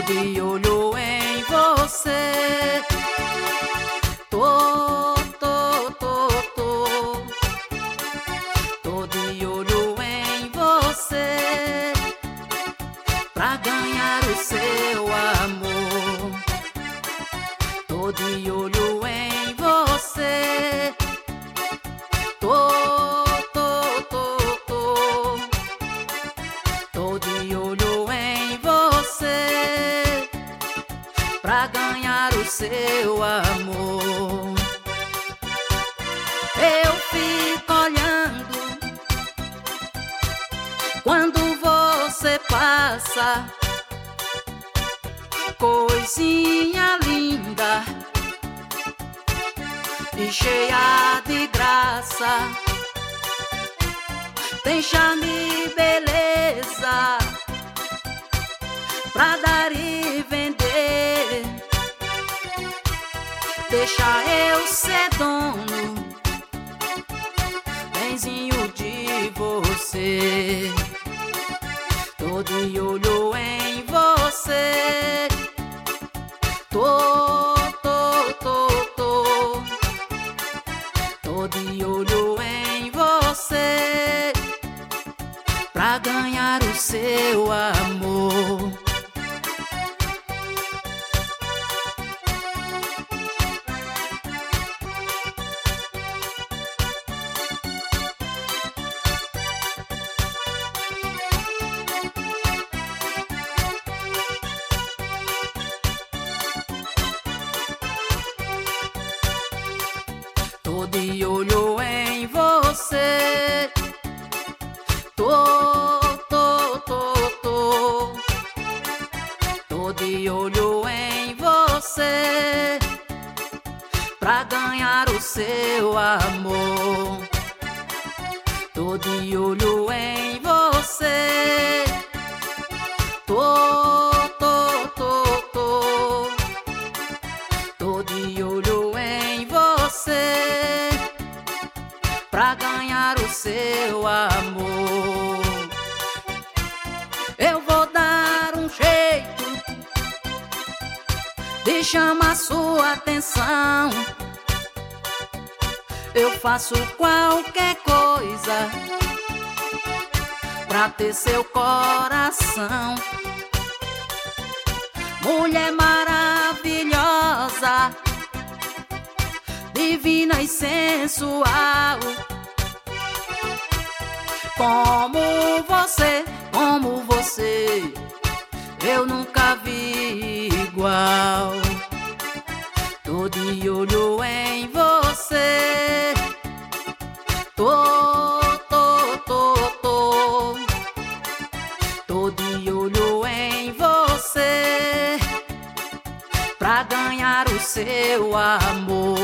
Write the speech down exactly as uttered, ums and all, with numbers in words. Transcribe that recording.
de olho em você. Tô, tô, tô, tô, tô de olho em você, pra ganhar o seu amor. Tô de olho em você. Tô, tô, tô, tô, tô de olho em você, pra ganhar o seu amor. Eu fico olhando quando você passa, coisinha linda e cheia de graça, tem charme e beleza pra dar e vender. Deixa eu ser dono, benzinho de você. Tô de olho em você. Tô, tô, tô, tô, tô de olho em você, pra ganhar o seu amor. Tô de olho em você. Tô, tô, tô, tô, tô de olho em você, pra ganhar o seu amor. Tô de olho em você. Tô, tô, tô, tô, tô de olho em você, pra ganhar o seu amor. Eu vou dar um jeito de chamar sua atenção. Eu faço qualquer coisa pra ter seu coração. Mulher maravilhosa, divina e sensual, como você, como você, eu nunca vi igual. Tô de olho em você. Tô, tô, tô, tô, tô de olho em você, pra ganhar o seu amor.